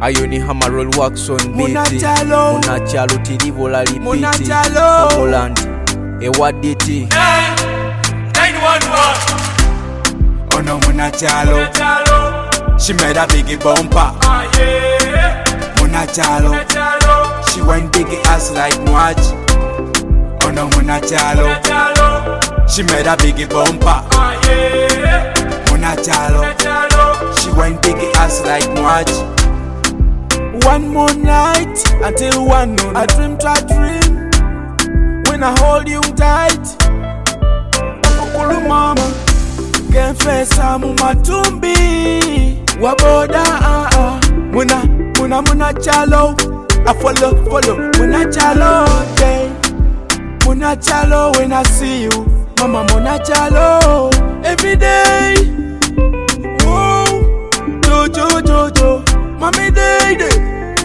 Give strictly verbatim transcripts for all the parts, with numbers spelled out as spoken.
Ayo ni hammer roll wax on beat. Munachalo Munachalo tilivola lipiti. Munachalo Holland ewaditi nine one one. Oh no, Munachalo she made a biggie bumper. Ah, yeah. Munachalo she went biggie ass like Mwaj. Oh no, Munachalo she made a biggie bumper. Ah, yeah. Munachalo she went biggie ass like Mwaj. One more night until one noon. I dream to dream when I hold you tight. Okulu mama kenfesa mu matumbi waboda ah ah. Muna muna Munachalo I follow follow Munachalo day. Munachalo when I see you mama Munachalo every day. Whoa Jojo Jojo mommy day day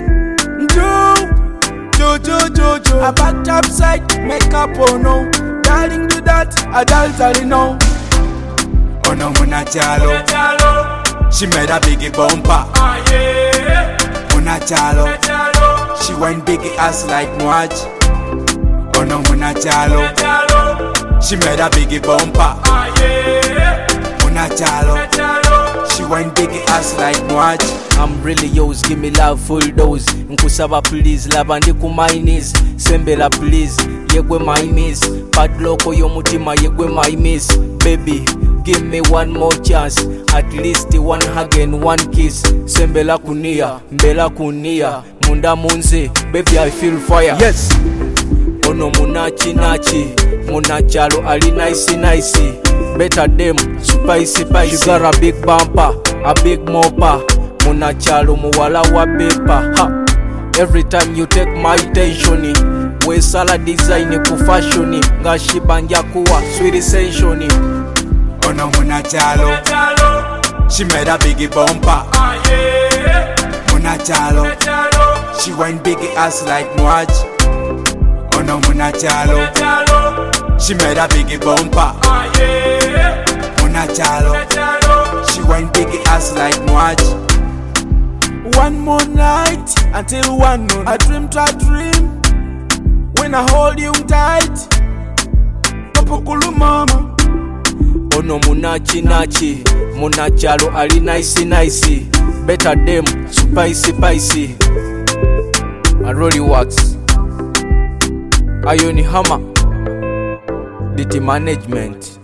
Jojo Jojo I backed upside makeup oh no. Darling do that adultery no. Oh no, Munachalo she made a biggie bumper. Ah, yeah. Munachalo she went biggie ass like Mwaj. Oh no, Munachalo she made a biggie bumper. Ah, yeah. Munachalo she went biggie ass like Mwaj. I'm really yours, give me love full dose. Nkusaba please, laba ndi ku my knees. Sembela please, yegwe my miss. Padloko yo mutima yegwe my miss. Baby, give me one more chance. At least one hug and one kiss. Sembela kunia, mbela kunia. Munda munze, baby I feel fire. Yes. Ono munachi nachi. Munachalo ali nice nice. Better them, spicy spicy. She got a big bumper, a big mopper. Munachalo muwala wa pepa ha. Every time you take my attention, we sala design ku fashion nga shibanja kuwa sweet sensation. Oh no, Munachalo she made a biggie bumper. Ah, yeah. Munachalo she went biggie ass like Mwaj. Oh no, Munachalo she made a biggie bumper. Ah, yeah. Munachalo she went biggie ass like Mwaj. One more night until one noon. I dream to dream when I hold you tight. Popokulu mama. Ono munachi nachi. Munachalo ali nice nice. Better them spicy spicy. And Rolly Wax. Ayo ni hammer D T management.